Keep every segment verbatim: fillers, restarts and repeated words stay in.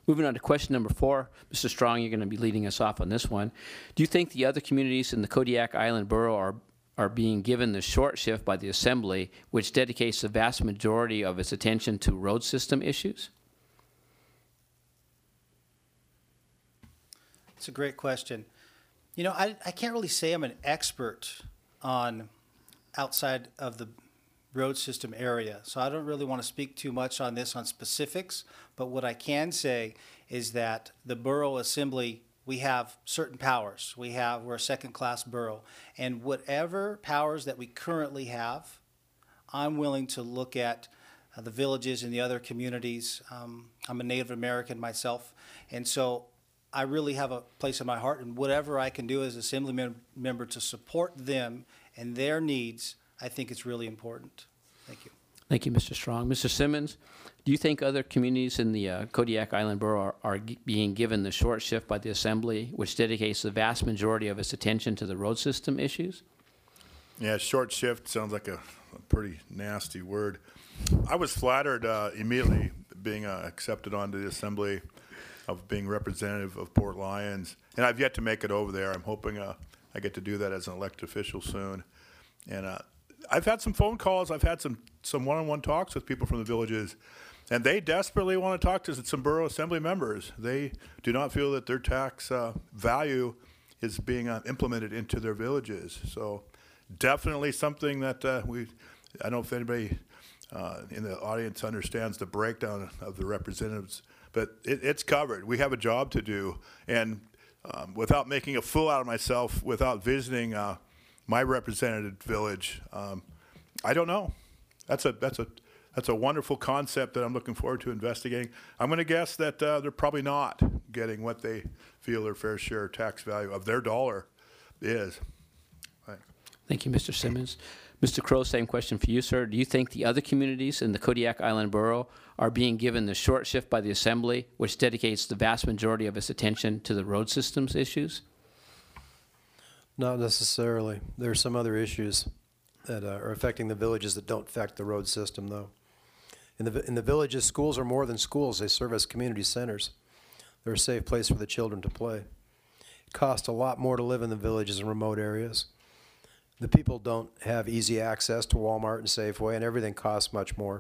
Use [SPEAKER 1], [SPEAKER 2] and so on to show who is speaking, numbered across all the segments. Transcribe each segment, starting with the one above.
[SPEAKER 1] Moving on to question number four. Mister Strong, you're going to be leading us off on this one. Do you think the other communities in the Kodiak Island Borough are, are being given the short shift by the Assembly, which dedicates the vast majority of its attention to road system issues?
[SPEAKER 2] It's a great question. You know, I, I can't really say I'm an expert on outside of the road system area, so I don't really want to speak too much on this on specifics, but what I can say is that the Borough Assembly, we have certain powers. We have, we're a second-class borough, and whatever powers that we currently have, I'm willing to look at uh, the villages and the other communities. Um, I'm a Native American myself, and so I really have a place in my heart, and whatever I can do as Assembly mem member to support them and their needs, I think it's really important. Thank you.
[SPEAKER 1] Thank you, Mister Strong. Mister Simmons, do you think other communities in the uh, Kodiak Island Borough are, are g being given the short shift by the Assembly, which dedicates the vast majority of its attention to the road system issues?
[SPEAKER 3] Yeah, short shift sounds like a, a pretty nasty word. I was flattered uh, immediately being uh, accepted onto the Assembly of being representative of Port Lions, and I've yet to make it over there. I'm hoping uh, I get to do that as an elected official soon. And uh, I've had some phone calls, I've had some, some one-on-one talks with people from the villages, and they desperately want to talk to some Borough Assembly members. They do not feel that their tax uh, value is being uh, implemented into their villages. So definitely something that uh, we, I don't know if anybody uh, in the audience understands the breakdown of the representatives, but it, it's covered. We have a job to do, and um, without making a fool out of myself, without visiting uh, my representative village, um, I don't know. That's a that's a that's a wonderful concept that I'm looking forward to investigating. I'm going to guess that uh, they're probably not getting what they feel their fair share tax value of their dollar is. Thanks.
[SPEAKER 1] Thank you, Mister Simmons. Mister Crow, same question for you, sir. Do you think the other communities in the Kodiak Island Borough are being given the short shift by the Assembly, which dedicates the vast majority of its attention to the road systems issues?
[SPEAKER 4] Not necessarily. There are some other issues that uh, are affecting the villages that don't affect the road system, though. In the, in the villages, schools are more than schools. They serve as community centers. They're a safe place for the children to play. It costs a lot more to live in the villages and remote areas. The people don't have easy access to Walmart and Safeway, and everything costs much more.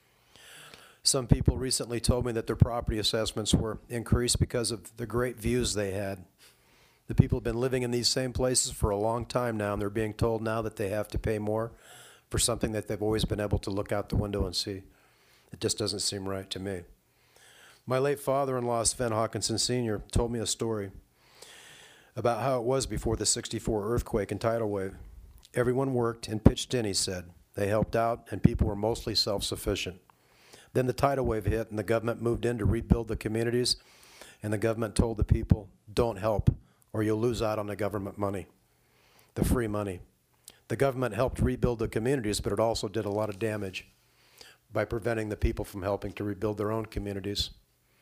[SPEAKER 4] Some people recently told me that their property assessments were increased because of the great views they had. The people have been living in these same places for a long time now, and they're being told now that they have to pay more for something that they've always been able to look out the window and see. It just doesn't seem right to me. My late father-in-law, Sven Hawkinson Senior, told me a story about how it was before the sixty-four earthquake and tidal wave. Everyone worked and pitched in, he said. They helped out, and people were mostly self-sufficient. Then the tidal wave hit, and the government moved in to rebuild the communities, and the government told the people, don't help, or you'll lose out on the government money, the free money. The government helped rebuild the communities, but it also did a lot of damage by preventing the people from helping to rebuild their own communities.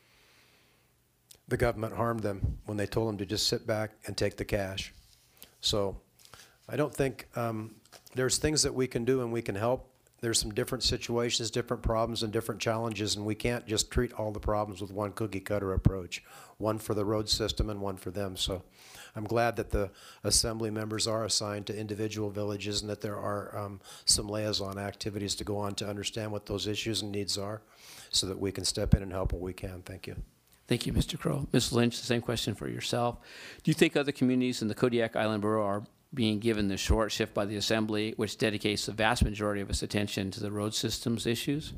[SPEAKER 4] The government harmed them when they told them to just sit back and take the cash. So I don't think um, there's things that we can do and we can help. There's some different situations, different problems, and different challenges, and we can't just treat all the problems with one cookie cutter approach, one for the road system and one for them. So I'm glad that the Assembly members are assigned to individual villages and that there are um, some liaison activities to go on to understand what those issues and needs are so that we can step in and help what we can. Thank you.
[SPEAKER 1] Thank you, Mister Crow. Miz Lynch, the same question for yourself. Do you think other communities in the Kodiak Island Borough are being given the short shift by the Assembly, which dedicates the vast majority of its attention to the road systems issues?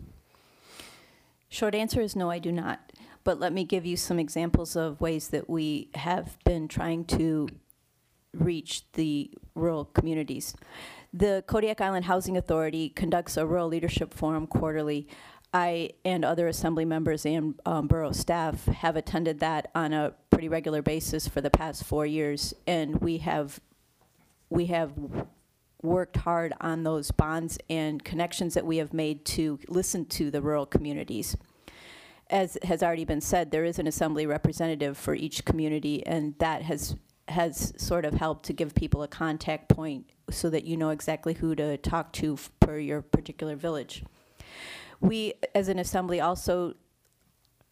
[SPEAKER 5] Short answer is no, I do not. But let me give you some examples of ways that we have been trying to reach the rural communities. The Kodiak Island Housing Authority conducts a rural leadership forum quarterly. I and other Assembly members and um, borough staff have attended that on a pretty regular basis for the past four years, and we have we have worked hard on those bonds and connections that we have made to listen to the rural communities. As has already been said, there is an Assembly representative for each community, and that has has sort of helped to give people a contact point so that you know exactly who to talk to per your particular village. We, as an Assembly, also put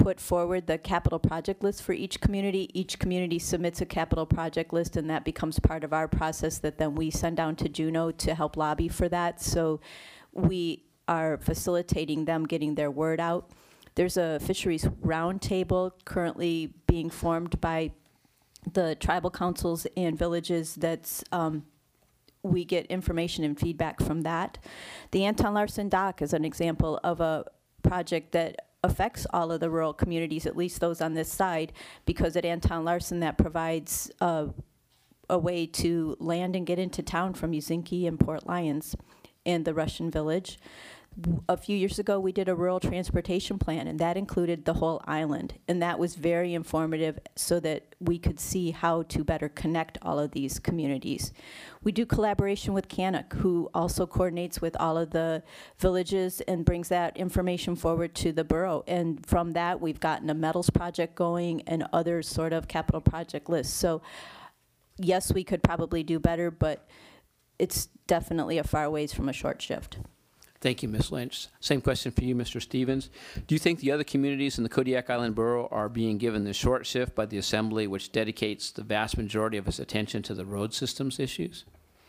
[SPEAKER 5] put forward the capital project list for each community. Each community submits a capital project list, and that becomes part of our process that then we send down to Juneau to help lobby for that. So we are facilitating them getting their word out. There's a fisheries roundtable currently being formed by the tribal councils and villages that's um, we get information and feedback from that. The Anton Larson Dock is an example of a project that affects all of the rural communities, at least those on this side, because at Anton Larson that provides uh, a way to land and get into town from Uzinki and Port Lions and the Russian Village. A few years ago, we did a rural transportation plan, and that included the whole island. And that was very informative so that we could see how to better connect all of these communities. We do collaboration with Canuck, who also coordinates with all of the villages and brings that information forward to the borough. And from that, we've gotten a metals project going and other sort of capital project lists. So yes, we could probably do better, but it's definitely a far ways from a short shift.
[SPEAKER 1] Thank you, Miz Lynch. Same question for you, Mister Stevens. Do you think the other communities in the Kodiak Island Borough are being given the short shift by the Assembly, which dedicates the vast majority of its attention to the road systems issues?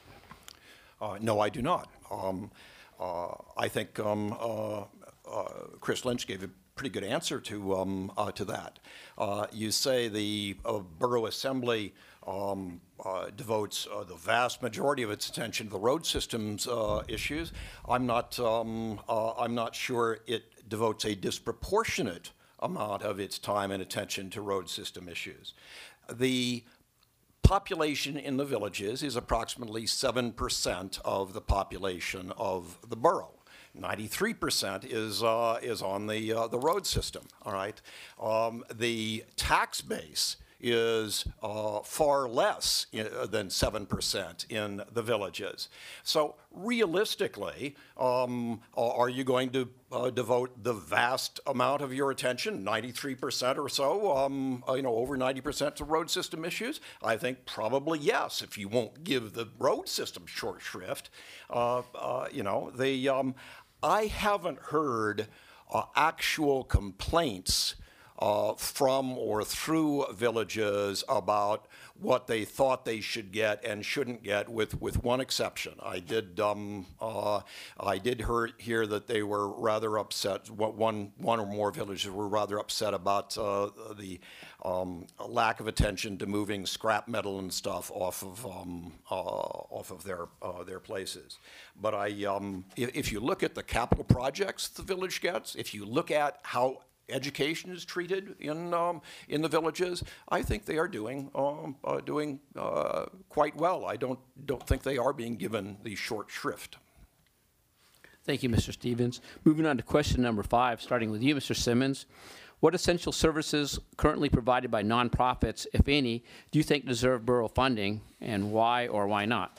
[SPEAKER 6] Uh, no, I do not. Um, uh, I think um, uh, uh, Chris Lynch gave a pretty good answer to um, uh, to that. Uh, you say the uh, Borough Assembly um, uh, devotes uh, the vast majority of its attention to the road systems uh, issues. I'm not. Um, uh, I'm not sure it devotes a disproportionate amount of its time and attention to road system issues. The population in the villages is approximately seven percent of the population of the borough. ninety-three percent is uh, is on the uh, the road system. All right, um, the tax base is uh, far less in, uh, than seven percent in the villages. So realistically, um, are you going to uh, devote the vast amount of your attention, ninety-three percent or so, um, uh, you know, over ninety percent to road system issues? I think probably yes, if you won't give the road system short shrift. Uh, uh, you know, the um, I haven't heard uh, actual complaints Uh, from or through villages about what they thought they should get and shouldn't get, with, with one exception. I did um, uh, I did hear, hear that they were rather upset. One one or more villages were rather upset about uh, the um, lack of attention to moving scrap metal and stuff off of um, uh, off of their uh, their places. But I, um, if, if you look at the capital projects the village gets, if you look at how education is treated in um, in the villages, I think they are doing um, uh, doing uh, quite well. I don't don't think they are being given the short shrift.
[SPEAKER 1] Thank you, Mister Stevens. Moving on to question number five, starting with you, Mister Simmons. What essential services currently provided by nonprofits, if any, do you think deserve borough funding, and why or why not?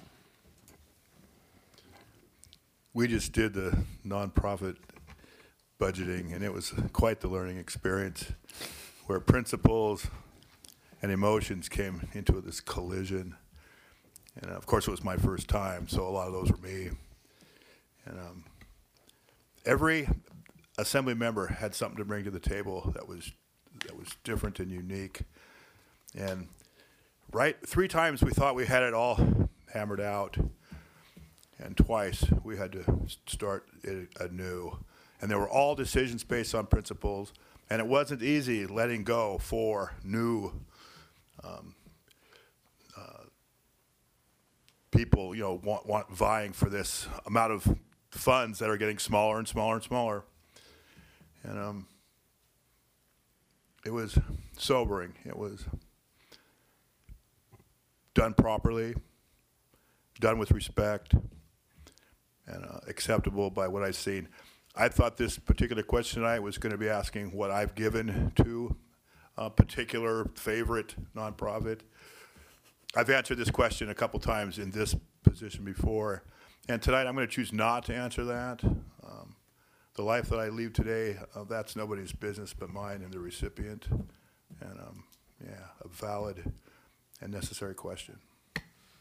[SPEAKER 3] We just did the nonprofit budgeting, and it was quite the learning experience, where principles and emotions came into this collision. And of course, it was my first time, so a lot of those were me. And um, every assembly member had something to bring to the table that was that was different and unique. And right, three times we thought we had it all hammered out, and twice we had to start it anew. And they were all decisions based on principles, and it wasn't easy letting go for new um, uh, people, you know, want, want vying for this amount of funds that are getting smaller and smaller and smaller. And um, it was sobering. It was done properly, done with respect, and uh, acceptable by what I've seen. I thought this particular question tonight was going to be asking what I've given to a particular favorite nonprofit. I've answered this question a couple times in this position before, and tonight I'm going to choose not to answer that. Um, the life that I lead today, uh, that's nobody's business but mine and the recipient. And um, yeah, a valid and necessary question.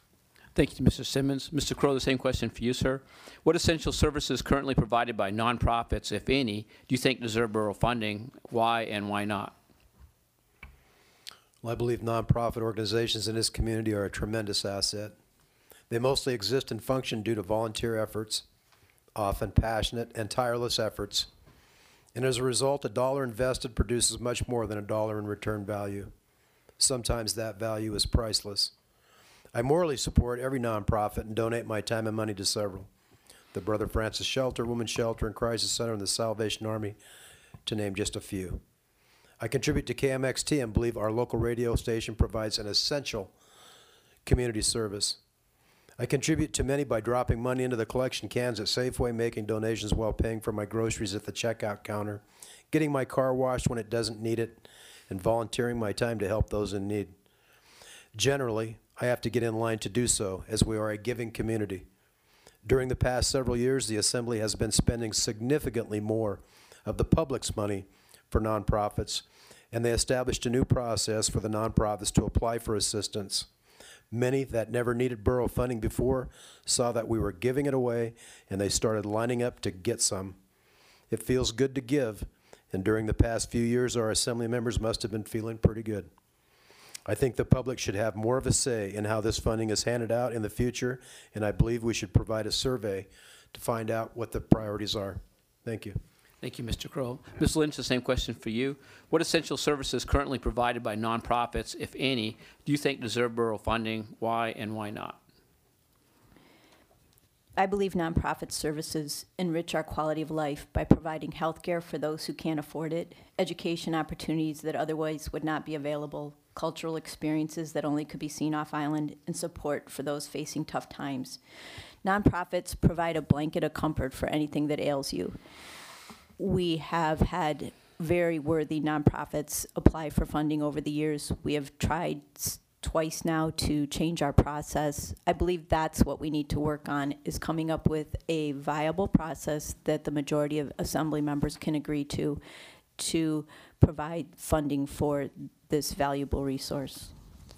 [SPEAKER 1] Thank you, Mister Simmons. Mister Crow, the same question for you, sir. What essential services currently provided by nonprofits, if any, do you think deserve borough funding? Why and why not?
[SPEAKER 4] Well, I believe nonprofit organizations in this community are a tremendous asset. They mostly exist and function due to volunteer efforts, often passionate and tireless efforts. And as a result, a dollar invested produces much more than a dollar in return value. Sometimes that value is priceless. I morally support every nonprofit and donate my time and money to several. The Brother Francis Shelter, Women's Shelter, and Crisis Center, and the Salvation Army, to name just a few. I contribute to K M X T and believe our local radio station provides an essential community service. I contribute to many by dropping money into the collection cans at Safeway, making donations while paying for my groceries at the checkout counter, getting my car washed when it doesn't need it, and volunteering my time to help those in need. Generally, I have to get in line to do so, as we are a giving community. During the past several years, the Assembly has been spending significantly more of the public's money for nonprofits, and they established a new process for the nonprofits to apply for assistance. Many that never needed borough funding before saw that we were giving it away, and they started lining up to get some. It feels good to give, and during the past few years, our Assembly members must have been feeling pretty good. I think the public should have more of a say in how this funding is handed out in the future, and I believe we should provide a survey to find out what the priorities are. Thank you.
[SPEAKER 1] Thank you, Mister Crow. Miz Lynch, the same question for you. What essential services currently provided by nonprofits, if any, do you think deserve borough funding? Why and why not?
[SPEAKER 5] I believe nonprofit services enrich our quality of life by providing health care for those who can't afford it, education opportunities that otherwise would not be available, cultural experiences that only could be seen off island, and support for those facing tough times. Nonprofits provide a blanket of comfort for anything that ails you. We have had very worthy nonprofits apply for funding over the years. We have tried twice now to change our process. I believe that's what we need to work on, is coming up with a viable process that the majority of Assembly members can agree to, to provide funding for this valuable resource.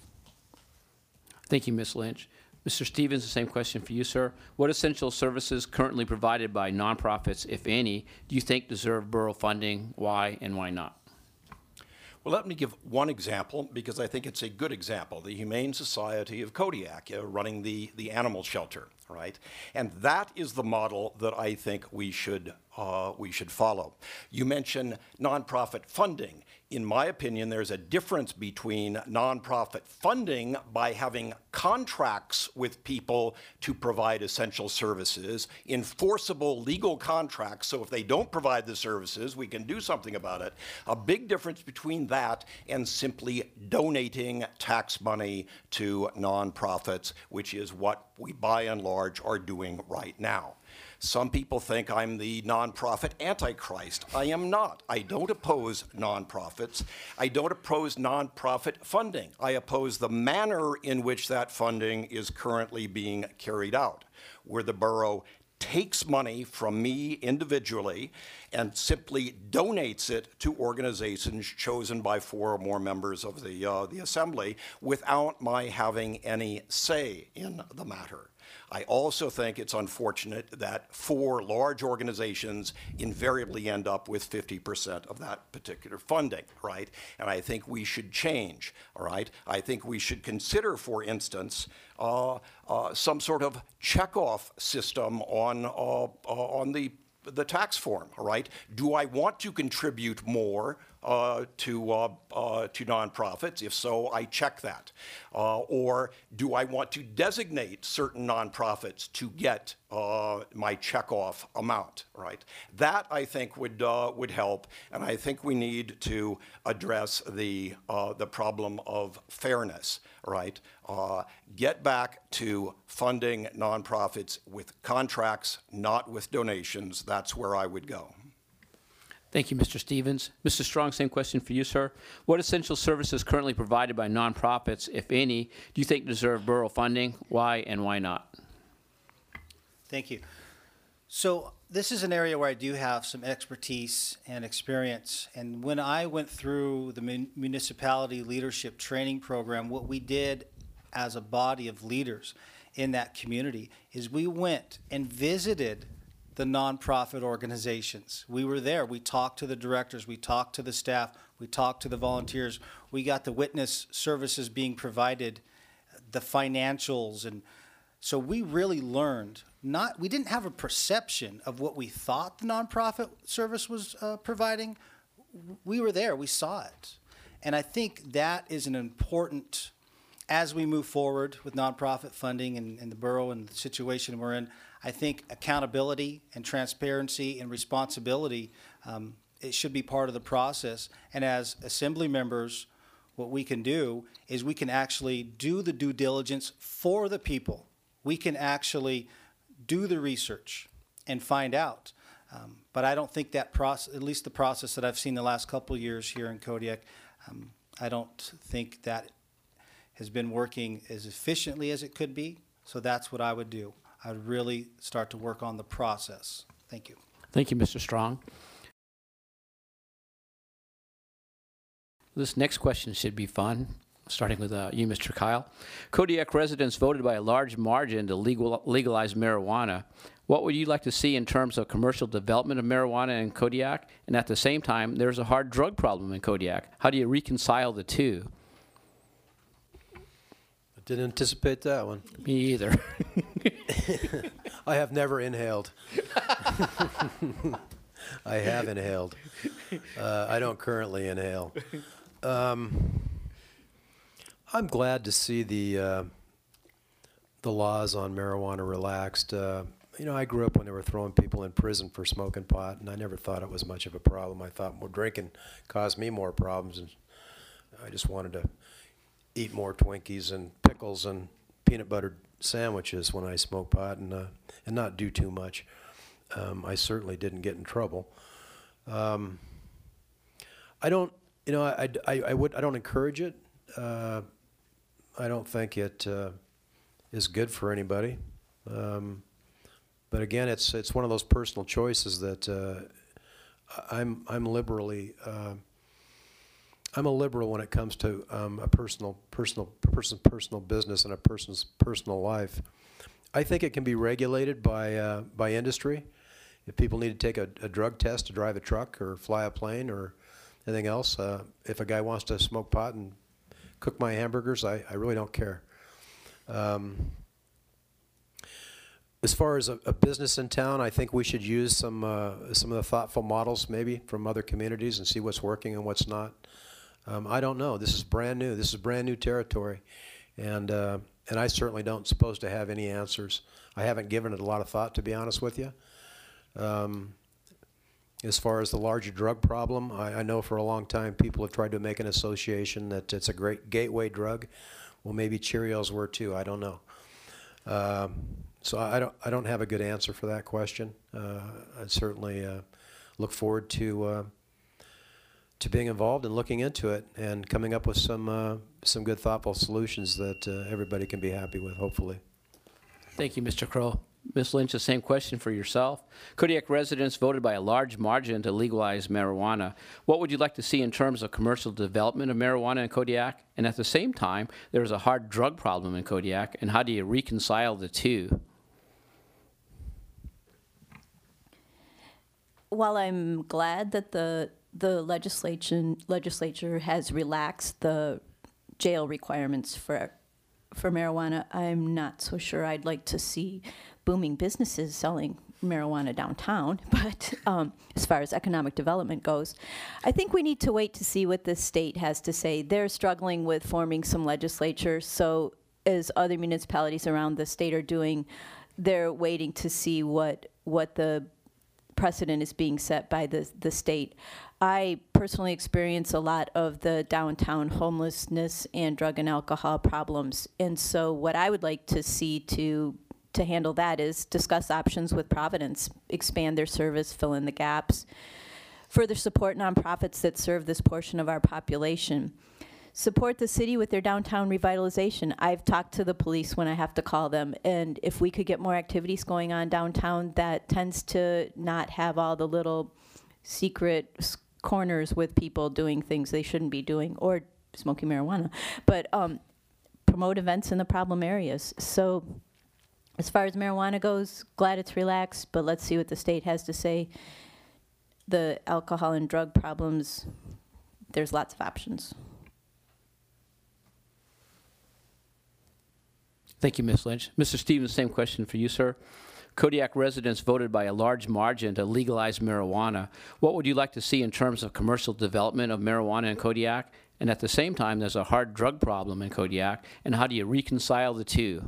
[SPEAKER 1] Thank you, Miz Lynch. Mister Stevens, the same question for you, sir. What essential services currently provided by nonprofits, if any, do you think deserve borough funding? Why and why not?
[SPEAKER 6] Well, let me give one example, because I think it's a good example. The Humane Society of Kodiak, uh, running the, the animal shelter, right? And that is the model that I think we should, uh, we should follow. You mentioned nonprofit funding. In my opinion, there's a difference between nonprofit funding by having contracts with people to provide essential services, enforceable legal contracts, so if they don't provide the services, we can do something about it. A big difference between that and simply donating tax money to nonprofits, which is what we by and large are doing right now. Some people think I'm the nonprofit antichrist. I am not. I don't oppose nonprofits. I don't oppose nonprofit funding. I oppose the manner in which that funding is currently being carried out, where the borough takes money from me individually and simply donates it to organizations chosen by four or more members of the, uh, the Assembly without my having any say in the matter. I also think it's unfortunate that four large organizations invariably end up with fifty percent of that particular funding, right? And I think we should change, all right? I think we should consider, for instance, uh, uh, some sort of checkoff system on, uh, uh, on the, the tax form, all right? Do I want to contribute more Uh, to, uh, uh, to nonprofits? If so, I check that. Uh, or do I want to designate certain nonprofits to get uh, my checkoff amount, right? That, I think, would, uh, would help, and I think we need to address the, uh, the problem of fairness, right? Uh, get back to funding nonprofits with contracts, not with donations. That's where I would go.
[SPEAKER 1] Thank you, Mister Stevens. Mister Strong, same question for you, sir. What essential services currently provided by nonprofits, if any, do you think deserve borough funding? Why and why not?
[SPEAKER 2] Thank you. So this is an area where I do have some expertise and experience. And when I went through the mun- municipality leadership training program, what we did as a body of leaders in that community is we went and visited the nonprofit organizations. We were there. We talked to the directors. We talked to the staff. We talked to the volunteers. We got the witness services being provided, the financials. And so we really learned not, we didn't have a perception of what we thought the nonprofit service was uh, providing. We were there. We saw it. And I think that is an important, as we move forward with nonprofit funding and, and the borough and the situation we're in, I think accountability and transparency and responsibility, um, it should be part of the process. And as assembly members, what we can do is we can actually do the due diligence for the people. We can actually do the research and find out. Um, but I don't think that process, at least the process that I've seen the last couple of years here in Kodiak, um, I don't think that has been working as efficiently as it could be. So that's what I would do. I would really start to work on the process. Thank you.
[SPEAKER 1] Thank you, Mister Strong. This next question should be fun, starting with uh, you, Mister Kyle. Kodiak residents voted by a large margin to legal, legalize marijuana. What would you like to see in terms of commercial development of marijuana in Kodiak? And at the same time, there's a hard drug problem in Kodiak. How do you reconcile the two?
[SPEAKER 4] I didn't anticipate that one.
[SPEAKER 1] Me either.
[SPEAKER 4] I have never inhaled. I have inhaled. Uh, I don't currently inhale. Um, I'm glad to see the uh, the laws on marijuana relaxed. Uh, you know, I grew up when they were throwing people in prison for smoking pot, and I never thought it was much of a problem. I thought more drinking caused me more problems, and I just wanted to eat more Twinkies and pickles and peanut butter sandwiches when I smoke pot, and uh, and not do too much. Um, I certainly didn't get in trouble. Um, I don't, you know, I, I, I would, I don't encourage it. Uh, I don't think it uh, is good for anybody. Um, but again, it's it's one of those personal choices that uh, I'm I'm liberally. Uh, I'm a liberal when it comes to um, a personal, personal, person's personal business and a person's personal life. I think it can be regulated by uh, by industry. If people need to take a, a drug test to drive a truck or fly a plane or anything else, uh, if a guy wants to smoke pot and cook my hamburgers, I, I really don't care. Um, as far as a, a business in town, I think we should use some uh, some of the thoughtful models maybe from other communities and see what's working and what's not. Um, I don't know. This is brand new. This is brand new territory, and uh, and I certainly don't suppose to have any answers. I haven't given it a lot of thought, to be honest with you. Um, as far as the larger drug problem, I, I know for a long time people have tried to make an association that it's a great gateway drug. Well, maybe Cheerios were too. I don't know. Um, so I don't I don't have a good answer for that question. Uh, I certainly uh, look forward to. Uh, to being involved and looking into it and coming up with some uh, some good thoughtful solutions that uh, everybody can be happy with, hopefully.
[SPEAKER 1] Thank you, Mister Crow. Miz Lynch, the same question for yourself. Kodiak residents voted by a large margin to legalize marijuana. What would you like to see in terms of commercial development of marijuana in Kodiak? And at the same time, there's a hard drug problem in Kodiak, and how do you reconcile the two?
[SPEAKER 5] While I'm glad that the the legislation legislature has relaxed the jail requirements for for marijuana, I'm not so sure I'd like to see booming businesses selling marijuana downtown. But um, as far as economic development goes, I think we need to wait to see what the state has to say. They're struggling with forming some legislature, so as other municipalities around the state are doing, they're waiting to see what what the precedent is being set by the, the state. I personally experience a lot of the downtown homelessness and drug and alcohol problems. And so what I would like to see to to handle that is discuss options with Providence, expand their service, fill in the gaps, further support nonprofits that serve this portion of our population. Support the city with their downtown revitalization. I've talked to the police when I have to call them, and if we could get more activities going on downtown that tends to not have all the little secret corners with people doing things they shouldn't be doing or smoking marijuana, but um, promote events in the problem areas. So As far as marijuana goes, glad it's relaxed, but let's see what the state has to say. The alcohol and drug problems, there's lots of options.
[SPEAKER 1] Thank you, Miz Lynch. Mister Stevens, same question for you, sir. Kodiak residents voted by a large margin to legalize marijuana. What would you like to see in terms of commercial development of marijuana in Kodiak? And at the same time, there's a hard drug problem in Kodiak. And how do you reconcile the two?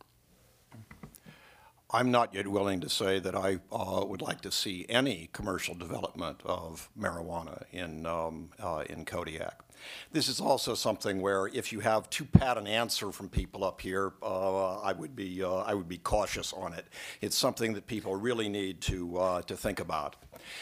[SPEAKER 6] I'm not yet willing to say that I uh, would like to see any commercial development of marijuana in, um, uh, in Kodiak. This is also something where if you have too pat an answer from people up here, uh, I would be uh, I would be cautious on it. It's something that people really need to uh, to think about.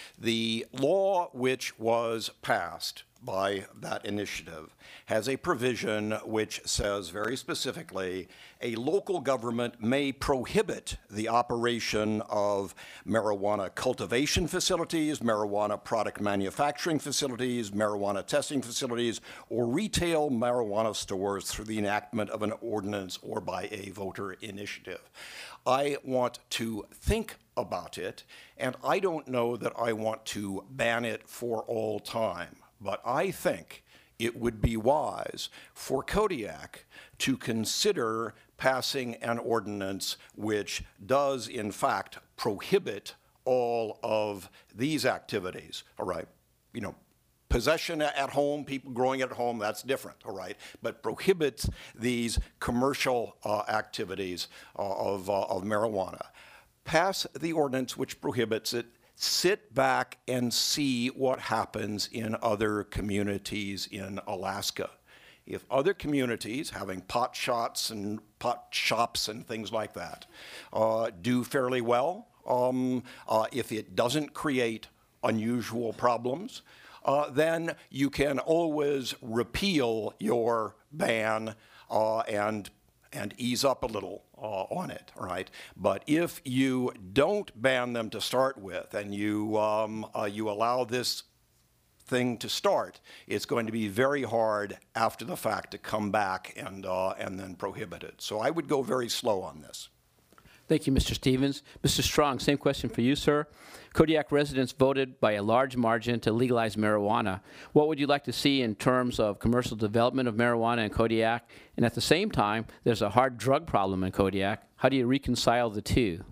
[SPEAKER 6] The law which was passed by that initiative has a provision which says very specifically a local government may prohibit the operation of marijuana cultivation facilities, marijuana product manufacturing facilities, marijuana testing facilities, or retail marijuana stores through the enactment of an ordinance or by a voter initiative. I want to think about it, and I don't know that I want to ban it for all time. But I think it would be wise for Kodiak to consider passing an ordinance which does, in fact, prohibit all of these activities, all right? You know, possession at home, people growing at home, that's different, all right? But prohibits these commercial uh, activities uh, of, uh, of marijuana. Pass the ordinance which prohibits it. Sit back and see what happens in other communities in Alaska. If other communities having pot shots and pot shops and things like that uh, do fairly well, um, uh, if it doesn't create unusual problems, uh, then you can always repeal your ban uh, and and ease up a little uh, on it, right? But if you don't ban them to start with and you, um, uh, you allow this thing to start, it's going to be very hard after the fact to come back and, uh, and then prohibit it. So I would go very slow on this.
[SPEAKER 1] Thank you, Mister Stevens. Mister Strong, same question for you, sir. Kodiak residents voted by a large margin to legalize marijuana. What would you like to see in terms of commercial development of marijuana in Kodiak? And at the same time, there's a hard drug problem in Kodiak. How do you reconcile the two?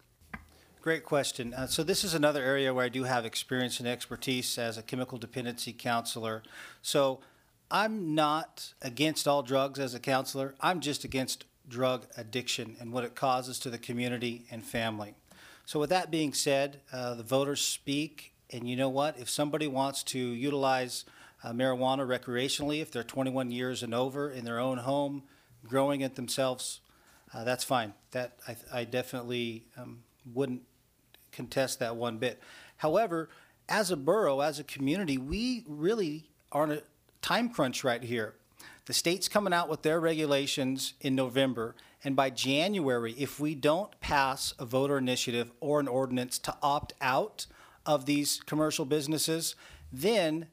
[SPEAKER 2] Great question. Uh, so this is another area where I do have experience and expertise as a chemical dependency counselor. So I'm not against all drugs as a counselor. I'm just against drug addiction and what it causes to the community and family. So with that being said, uh, the voters speak, and you know what? If somebody wants to utilize uh, marijuana recreationally, if they're twenty-one years and over in their own home, growing it themselves, uh, that's fine. That I, I definitely um, wouldn't contest that one bit. However, as a borough, as a community, we really are in a time crunch right here. The state's coming out with their regulations in November, and by January, if we don't pass a voter initiative or an ordinance to opt out of these commercial businesses, then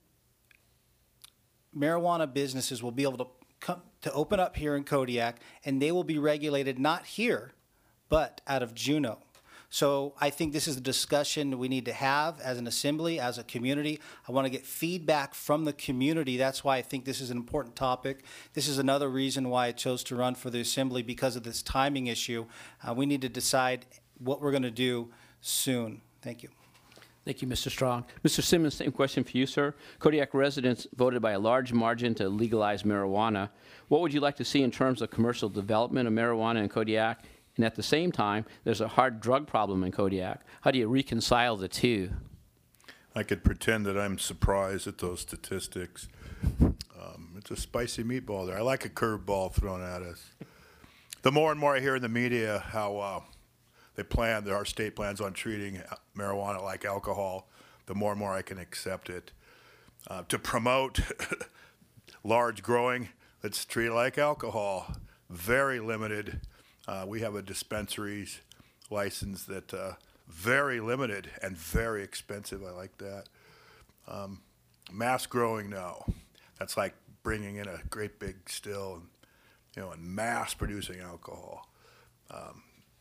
[SPEAKER 2] marijuana businesses will be able to come to open up here in Kodiak, and they will be regulated not here, but out of Juneau. So I think this is a discussion we need to have as an assembly, as a community. I want to get feedback from the community. That's why I think this is an important topic. This is another reason why I chose to run for the assembly, because of this timing issue. Uh, we need to decide what we're going to do soon. Thank you.
[SPEAKER 1] Thank you, Mister Strong. Mister Simmons, same question for you, sir. Kodiak residents voted by a large margin to legalize marijuana. What would you like to see in terms of commercial development of marijuana in Kodiak? And at the same time, there's a hard drug problem in Kodiak. How do you reconcile the two?
[SPEAKER 3] I could pretend that I'm surprised at those statistics. Um, it's a spicy meatball there. I like a curveball thrown at us. The more and more I hear in the media how uh, they plan, that our state plans on treating marijuana like alcohol, the more and more I can accept it. Uh, to promote large growing, let's treat it like alcohol. Very limited. Uh, we have a dispensaries license that uh, very limited and very expensive. I like that. Um, mass growing, no. That's like bringing in a great big still, and, you know, and mass producing alcohol. Um,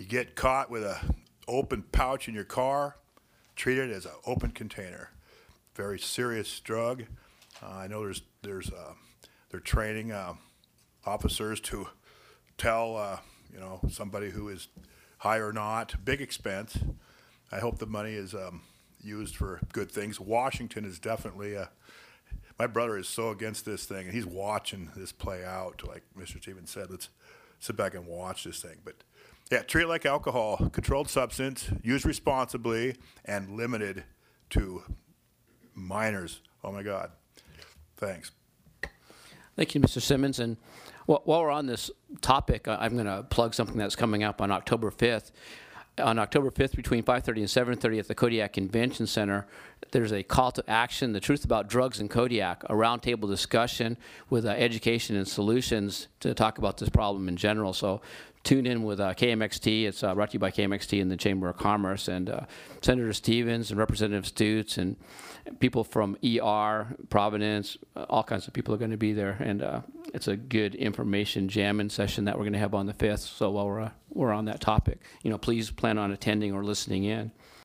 [SPEAKER 3] You get caught with a open pouch in your car, treat it as an open container. Very serious drug. Uh, I know there's there's uh, they're training uh, officers to tell uh, you know somebody who is high or not. Big expense. I hope the money is um, used for good things. Washington is definitely a. My brother is so against this thing, and he's watching this play out. Like Mister Stevens said, let's sit back and watch this thing. But yeah, treat it like alcohol, controlled substance, used responsibly, and limited to minors. Oh my God. Thanks.
[SPEAKER 1] Thank you, Mister Simmons. And wh- while we're on this topic, I- I'm going to plug something that's coming up on October fifth. On October fifth, between five thirty and seven thirty at the Kodiak Convention Center, there's a call to action, The Truth About Drugs in Kodiak, a roundtable discussion with uh, education and solutions to talk about this problem in general. So tune in with uh, K M X T. It's uh, brought to you by K M X T and the Chamber of Commerce. And uh, Senator Stevens and Representative Stutes and people from E R, Providence, uh, all kinds of people are going to be there. And uh, it's a good information jamming session that we're going to have on the fifth. So while we're, uh, we're on that topic, you know, please plan on attending or listening in.